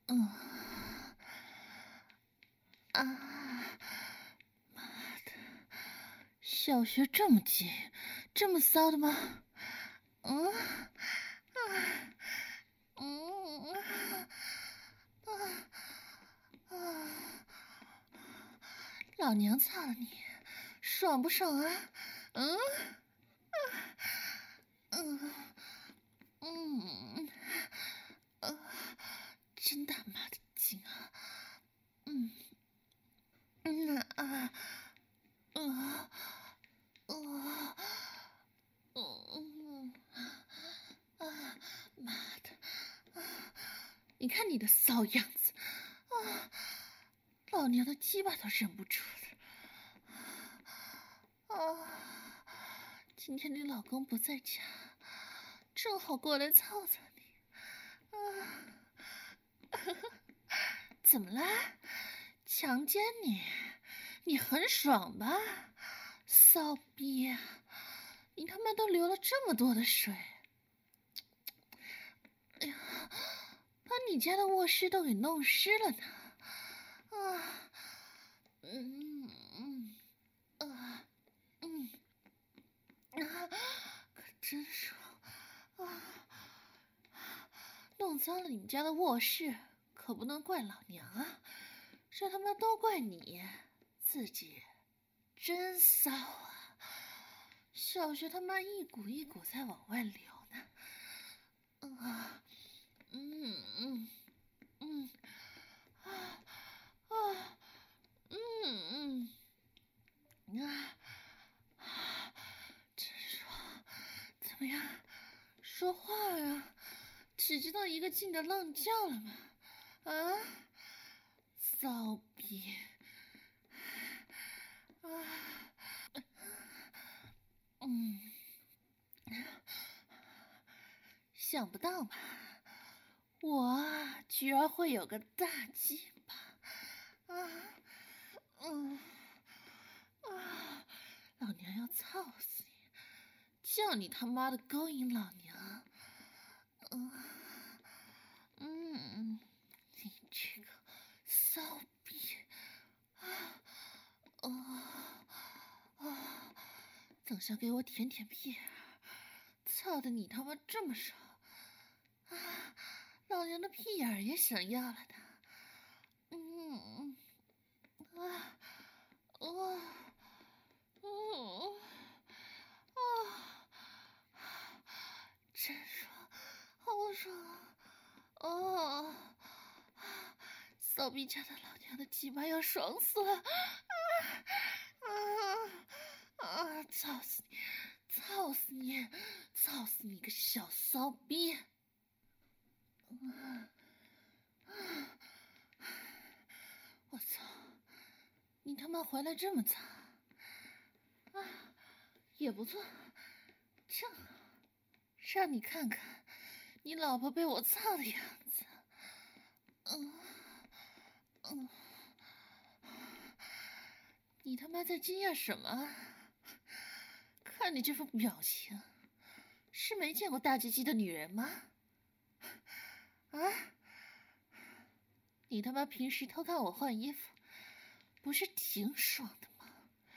妈的，小学这么急，这么骚的吗？老娘操了你，爽不爽啊？真他妈的劲啊！妈的！你看你的骚样子老娘的鸡巴都忍不住了今天你老公不在家，正好过来操操你怎么啦？强奸你，你很爽吧？骚逼啊！你他妈都流了这么多的水，哎呀，把你家的卧室都给弄湿了呢！可真爽弄脏了你们家的卧室，可不能怪老娘啊！这他妈都怪你自己，真骚啊！小学他妈一股一股在往外流呢。真爽！怎么样？说话呀！只知道一个劲的浪叫了吗？骚逼！想不到吧？我居然会有个大鸡巴！老娘要操死你！叫你他妈的勾引老娘！你这个骚逼！等下给我舔舔屁！操的你他妈这么爽！老娘的屁眼儿也想要了的。真爽，好爽骚逼家的老娘的鸡巴要爽死了！操死你！操死你！操死你个小骚逼！我操！你他妈回来这么早也不错，正好让你看看你老婆被我操的样子。你他妈在惊讶什么？看你这副表情，是没见过大鸡鸡的女人吗？你他妈平时偷看我换衣服，不是挺爽的吗？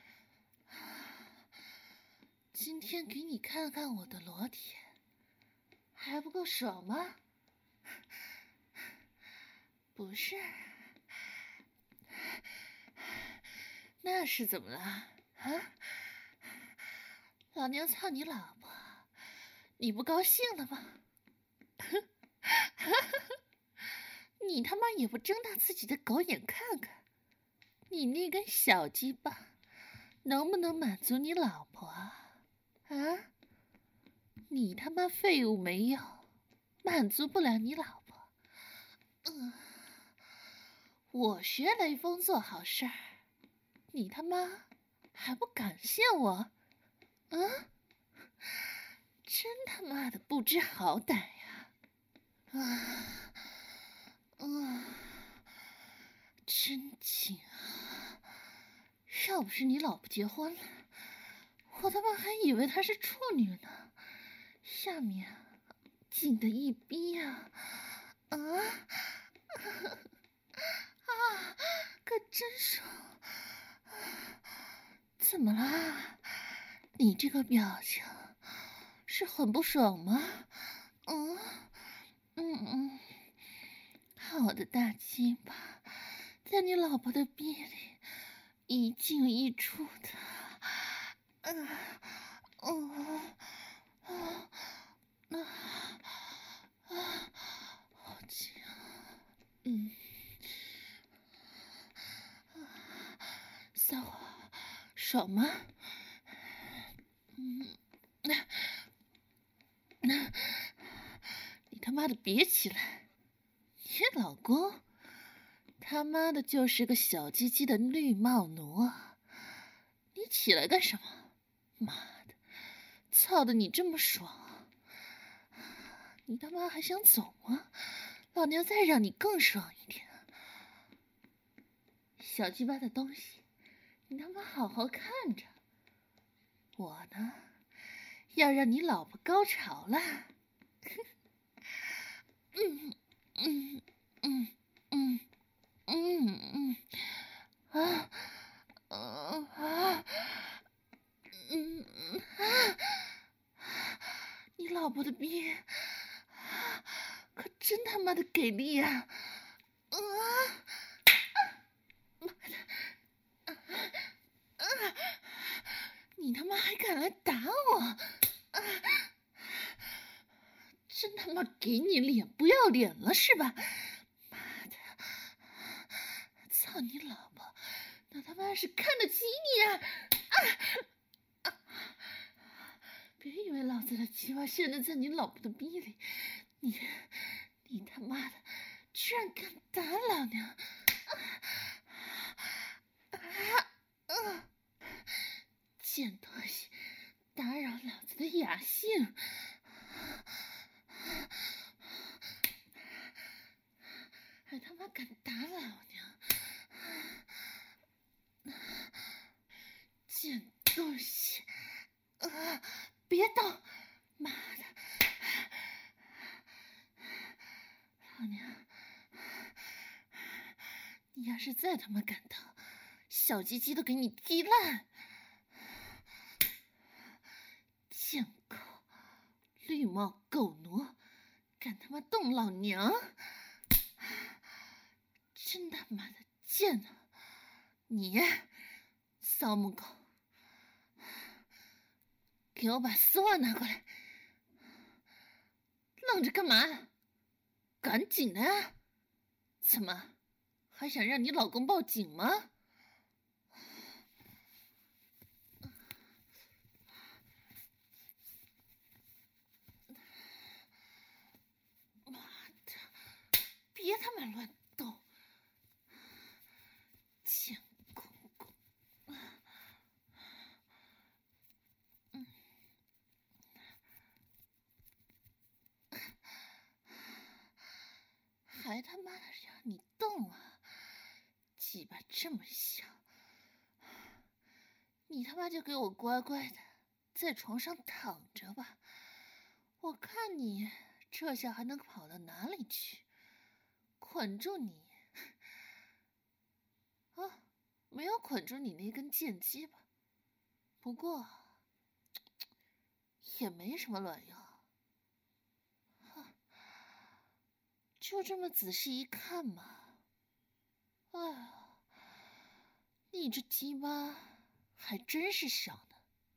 今天给你看看我的裸体，还不够爽吗？不是，那是怎么了？老娘操你老婆，你不高兴了吗？你他妈也不睁大自己的狗眼看看，你那根小鸡巴能不能满足你老婆啊？你他妈废物没有，满足不了你老婆。我学雷锋做好事儿，你他妈还不感谢我？真他妈的不知好歹呀！真紧啊！要不是你老婆结婚了，我他妈还以为她是处女呢。下面紧的一逼呀！ 可真爽！怎么啦？你这个表情是很不爽吗？看我的大鸡巴在你老婆的逼里一进一出的，好紧啊！骚货，爽吗？你他妈的别起来！你老公他妈的就是个小鸡鸡的绿帽奴啊！你起来干什么？妈的，操的你这么爽，你他妈还想走吗？老娘再让你更爽一点！小鸡巴的东西，你他妈好好看着。我呢，要让你老婆高潮了。你老婆的逼可真他妈的给力呀！你他妈还敢来打我！真他妈给你脸不要脸了是吧？妈的，操你老婆，那他妈是看得起你啊！别以为老子的鸡巴现在在你老婆的逼里，你他妈的居然敢打老娘！贱东西，打扰老子的雅兴！还他妈敢打老娘！贱东西！别动！妈的！老娘，你要是再他妈敢动，小鸡鸡都给你踢烂！贱狗，绿帽狗奴，敢他妈动老娘！真他妈的贱啊！你，骚母狗，给我把丝袜拿过来！愣着干嘛？赶紧的呀！怎么，还想让你老公报警吗？妈的，别他妈乱动！贱公公！还他妈的让你动啊！鸡巴这么小，你他妈就给我乖乖的在床上躺着吧！我看你这下还能跑到哪里去？捆住你！啊，没有捆住你那根贱鸡巴，不过也没什么卵用。就这么仔细一看嘛，哎呀，你这鸡巴还真是小呢。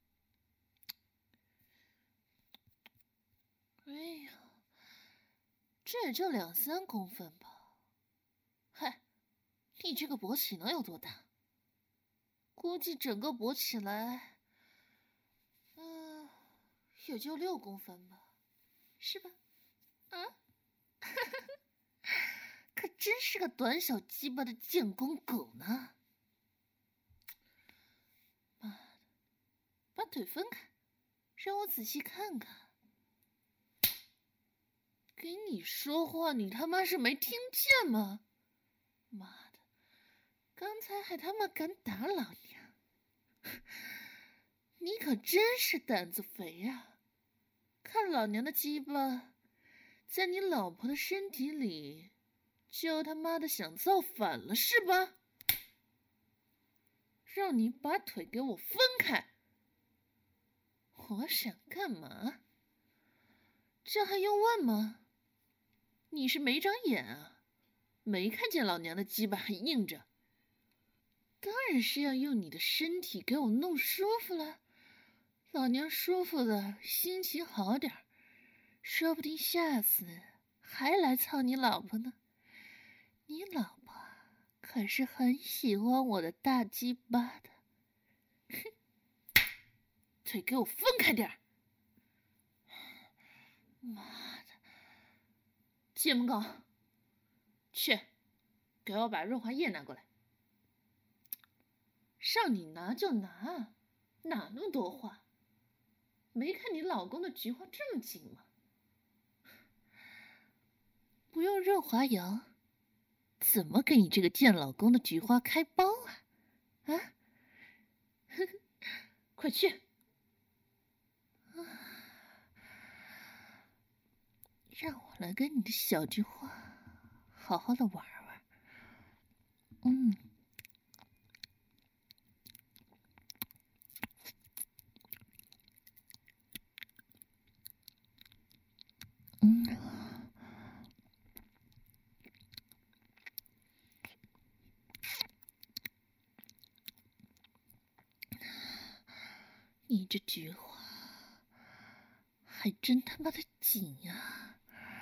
哎呀，这也就2-3公分吧。嗨，你这个勃起能有多大？估计整个勃起来，也就6公分吧，是吧？啊？可真是个短小鸡巴的贱公狗呢！妈的，把腿分开，让我仔细看看。给你说话，你他妈是没听见吗？妈的，刚才还他妈敢打老娘！你可真是胆子肥呀！看老娘的鸡巴在你老婆的身体里就他妈的想造反了是吧？让你把腿给我分开！我想干嘛？这还用问吗？你是没长眼啊？没看见老娘的鸡巴还硬着？当然是要用你的身体给我弄舒服了。老娘舒服的心情好点儿，说不定下次还来操你老婆呢。你老婆可是很喜欢我的大鸡巴的。哼，腿给我分开点儿！妈的，界门狗，去，给我把润滑液拿过来。让你拿就拿，哪那么多话？没看你老公的菊花这么紧吗？不用润滑油，怎么给你这个贱老公的菊花开包啊？啊！快去！让我来跟你的小菊花好好的玩玩。嗯。你这菊花还真他妈的紧呀！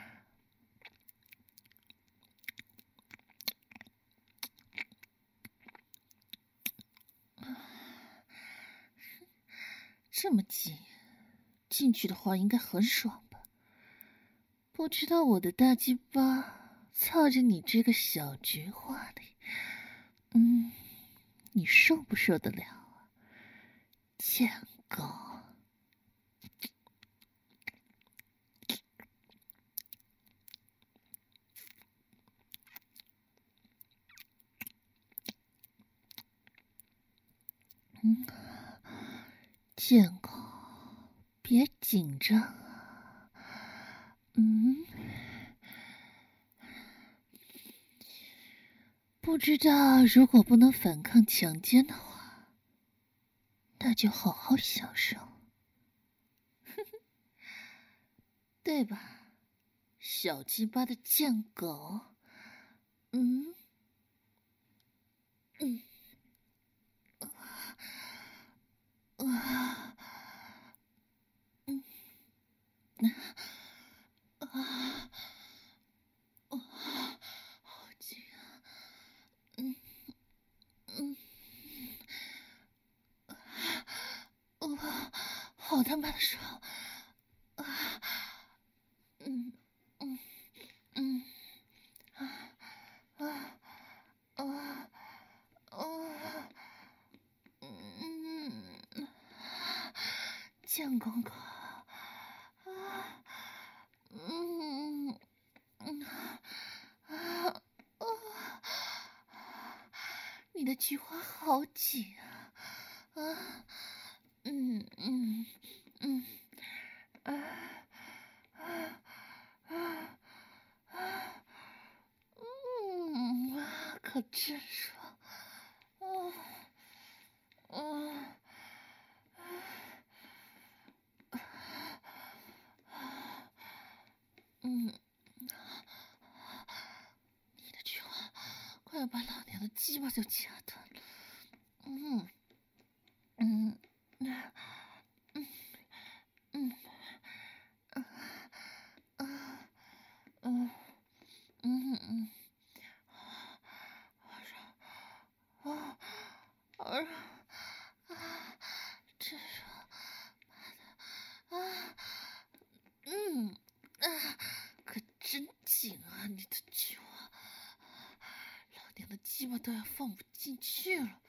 这么紧，进去的话应该很爽吧？不知道我的大鸡巴操着你这个小菊花里，你受不受得了啊？贱狗！贱狗，别紧张啊。不知道如果不能反抗强奸的话，那就好好享受，对吧？小鸡巴的贱狗。好紧啊！好他妈的爽！贱公公，你的菊花好紧啊！可真爽！你的菊花快要把老娘的鸡巴就夹断了！真爽！可真紧啊！你的菊花，老娘的鸡巴都要放不进去了。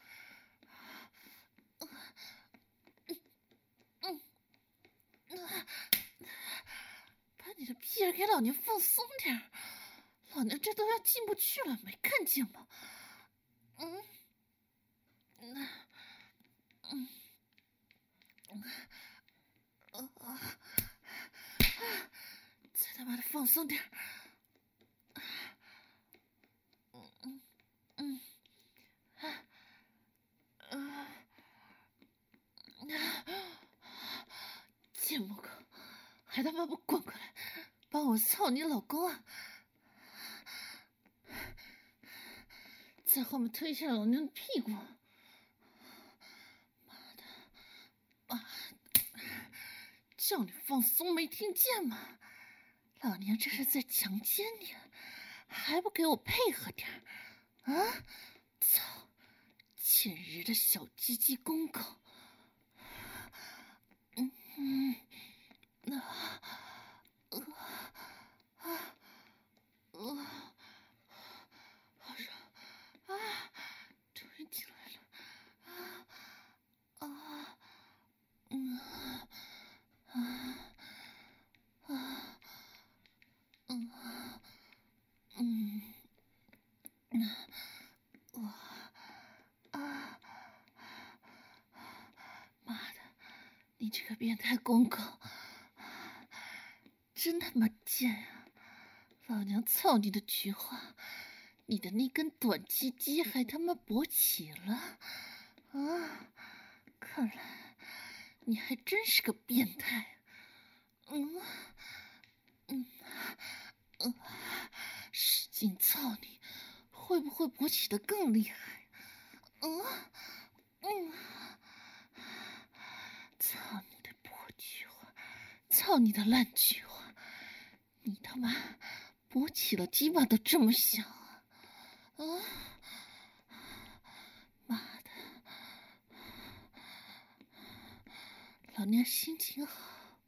把你的屁眼给老娘放松点儿，老娘这都要进不去了，没看见吗？再他妈的放松点儿！ 贱母狗，还他妈不滚过来，帮我操你老公啊！在后面推一下老娘的屁股！妈的，妈的，叫你放松没听见吗？老娘这是在强奸你，还不给我配合点儿啊！操，贱人的小鸡鸡公狗！好爽啊！终于进来了啊！妈的，你这个变态公狗，真他妈贱呀！老娘操你的菊花，你的那根短鸡鸡还他妈勃起了啊！看来你还真是个变态。使劲操你，会不会勃起的更厉害？操你的破菊花，操你的烂菊花！你他妈勃起了，鸡巴都这么小啊！妈的，老娘心情好，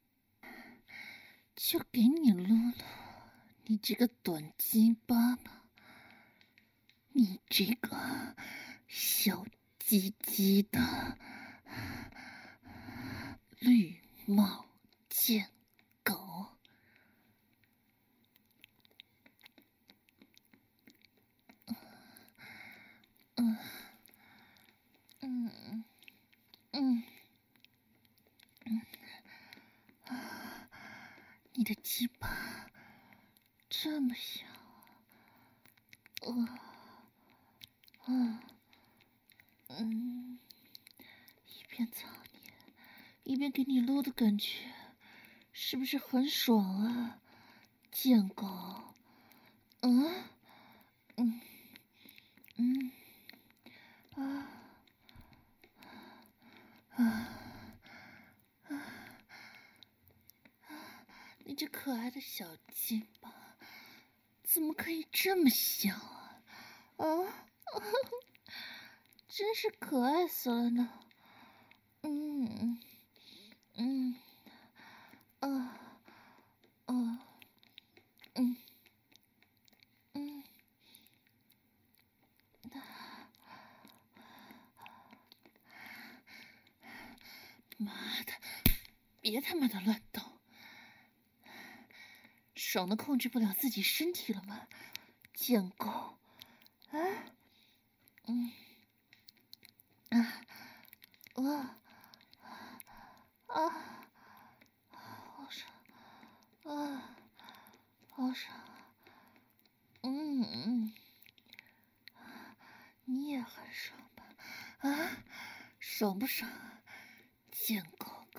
就给你撸撸你这个短鸡巴吧，你这个小鸡鸡的绿帽贱狗！你的鸡巴这么小一边操你，一边给你撸的感觉，是不是很爽啊，贱狗？你这可爱的小鸡巴，怎么可以这么小啊？真是可爱死了呢！妈的，别他妈的乱动！爽的控制不了自己身体了吗？贱狗！好爽好爽！你也很爽吧？爽不爽啊？贱狗狗！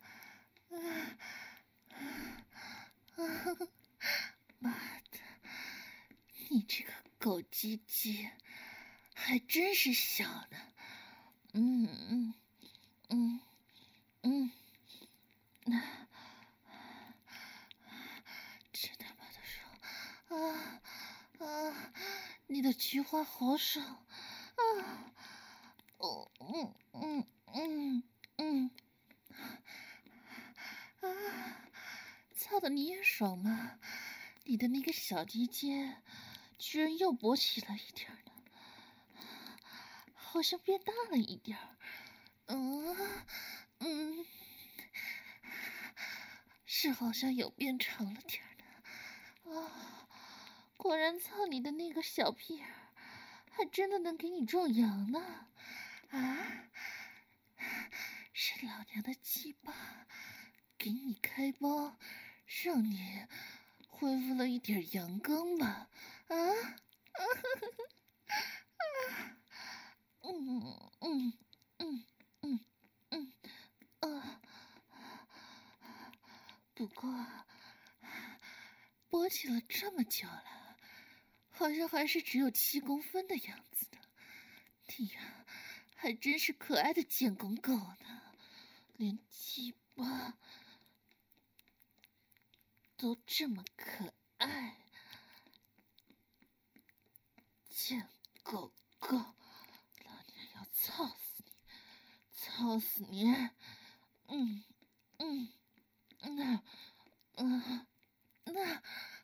妈的，你这个狗鸡鸡还真是小呢！真他妈的爽！你的菊花好爽！操的你也爽吗？你的那个小鸡鸡居然又勃起了一点呢，好像变大了一点儿。是好像有变长了点儿呢。果然操你的那个小屁儿，还真的能给你壮阳呢。是老娘的鸡巴给你开包，让你恢复了一点阳刚吧？ 不过勃起了这么久了，好像还是只有7公分的样子呢。你呀，还真是可爱的贱公狗呢，连鸡巴都这么可爱。贱狗狗，老娘要操死你，操死你！嗯嗯嗯嗯那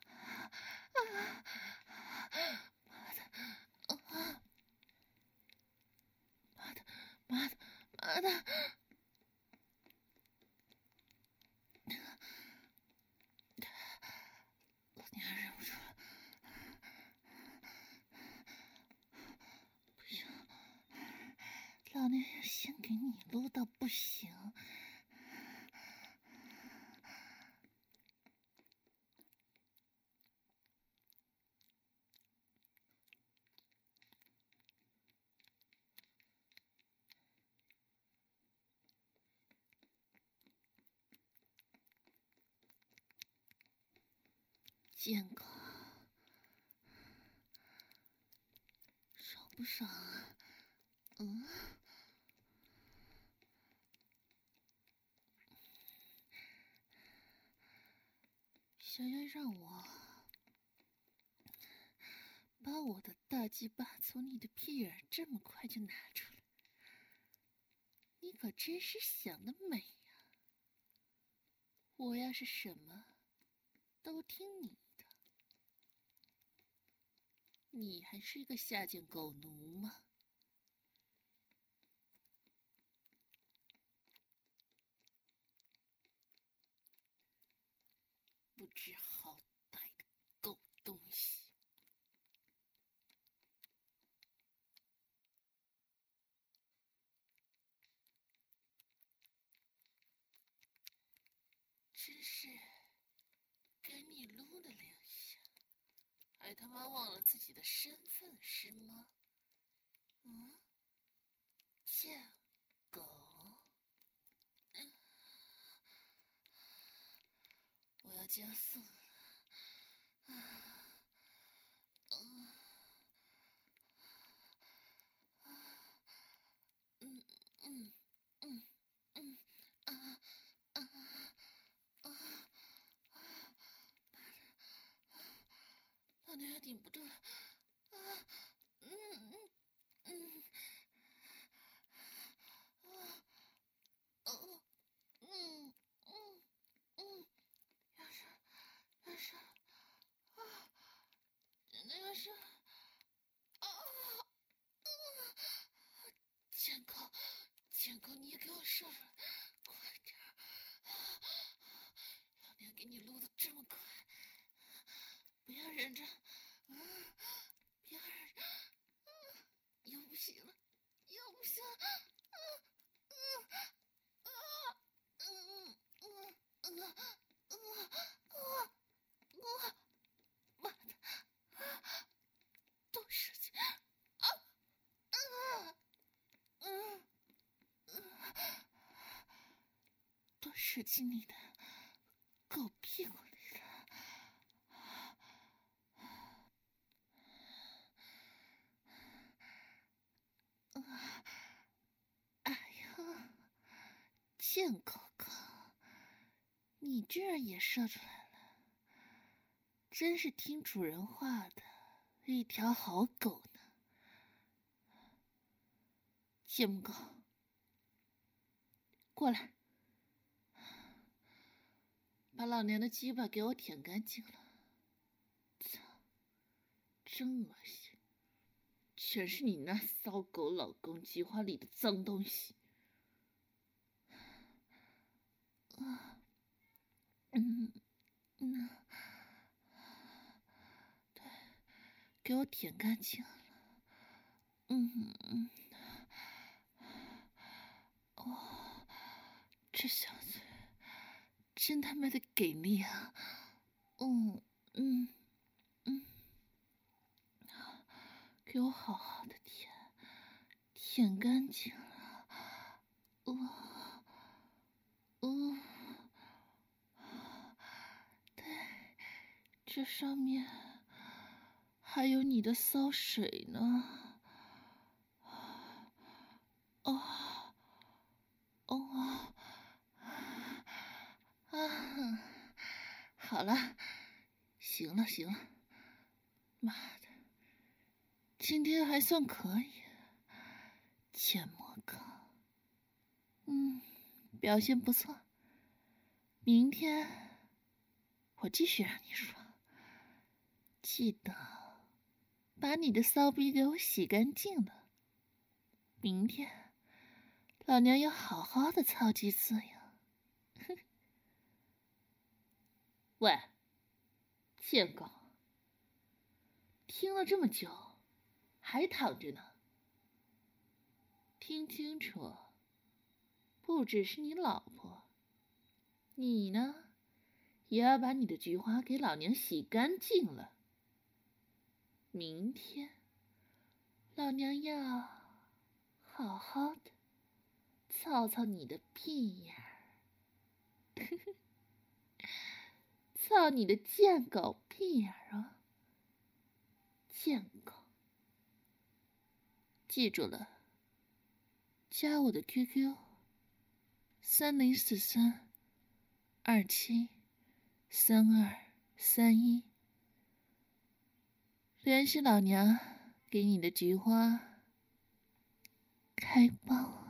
妈的妈的！老娘忍不住了，不行，老娘要先给你撸到不行。贱狗，爽不爽啊？嗯。想要让我把我的大鸡巴从你的屁眼这么快就拿出来，你可真是想得美呀！我要是什么都听你的，你还是一个下贱狗奴吗？不知好歹的狗东西！真是给你撸了2下，还他妈忘了自己的身份是吗？嗯，贱狗！我要加速了。嗯嗯嗯嗯啊啊啊！老娘要顶不住了啊！嗯嗯嗯啊哦嗯嗯嗯，要是啊，真的要是啊！贱狗，贱狗，你也给我射出来，快点！老娘给你撸的这么快，不要忍着，不要忍着，又不行了，又不行了，妈的，多使劲！多射进你的狗屁股里了！哎呀，贱狗狗，你这儿也射出来了，真是听主人话的一条好狗呢！贱母狗，过来，把老娘的鸡巴给我舔干净了！操，真恶心，全是你那骚狗老公菊花里的脏东西！啊，对，给我舔干净了！哦，这小子真他妈的给力啊！嗯嗯嗯，给我好好的舔，舔干净了！ 这上面还有你的骚水呢。哦，哦，啊，好了，行了行了，妈的，今天还算可以，建模哥，表现不错。明天我继续让你爽，记得把你的骚逼给我洗干净了。明天老娘要好好的操几次呀！哼！喂，贱狗，听了这么久，还躺着呢？听清楚，不只是你老婆，你呢，也要把你的菊花给老娘洗干净了。明天，老娘要好好的操操你的屁眼儿，操你的贱狗屁眼儿啊！贱狗，记住了，加我的 QQ3043273231，联系老娘，给你的菊花开包。